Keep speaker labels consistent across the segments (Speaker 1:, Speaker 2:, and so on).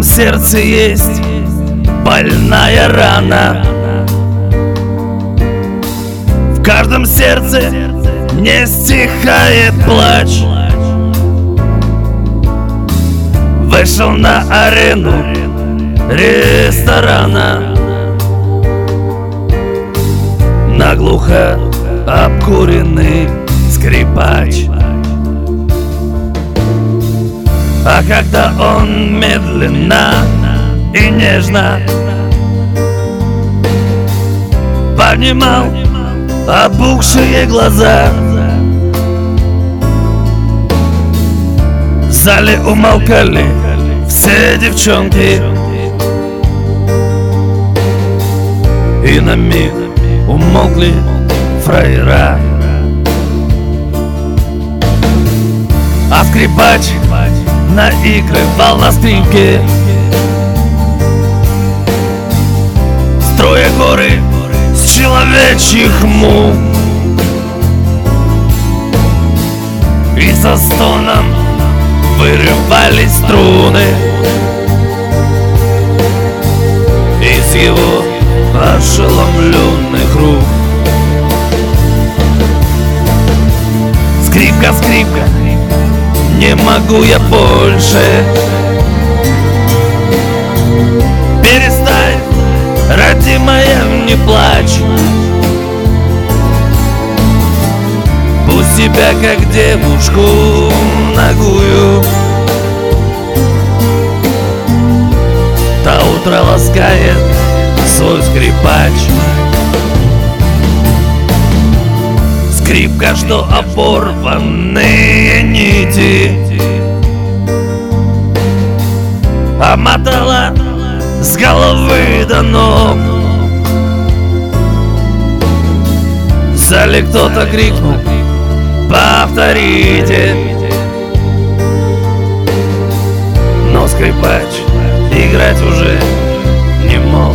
Speaker 1: каждом сердце есть больная рана. В каждом сердце не стихает плач. Вышел на арену ресторана, наглухо обкуренный скрипач. А когда он медленно и нежно поднимал опухшие глаза, в зале умолкали все девчонки, и на миг умолкли фраера. А скрипач наигрывал на скрипке, строя горы с человечьих мук, и со стоном вырывались струны из его ошеломленных рук. Скрипка, скрипка, не могу я больше. Перестань, родимая, не плачь. Пусть тебя, как девушку нагую, до утра ласкает свой скрипач. Скрипка, что оборванные нити обмотала с головы до ног. В зале кто-то крикнул: повторите. Но скрипач играть уже не мог.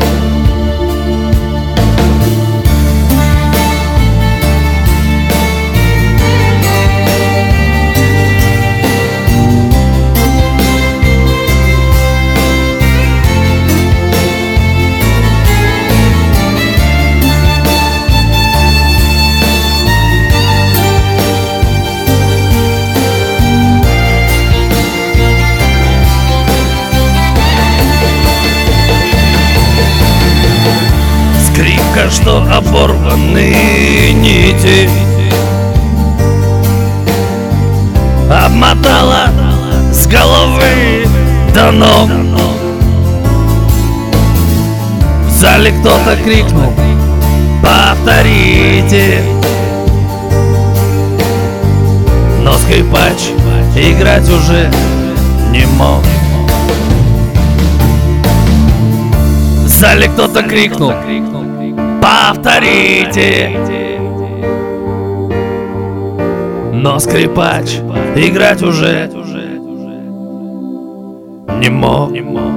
Speaker 1: Скрипка, что оборванные нити обмотала с головы до ног. В зале кто-то крикнул: повторите. Но скрипач играть уже не мог. В зале кто-то крикнул: повторите. Но скрипач играть уже не мог.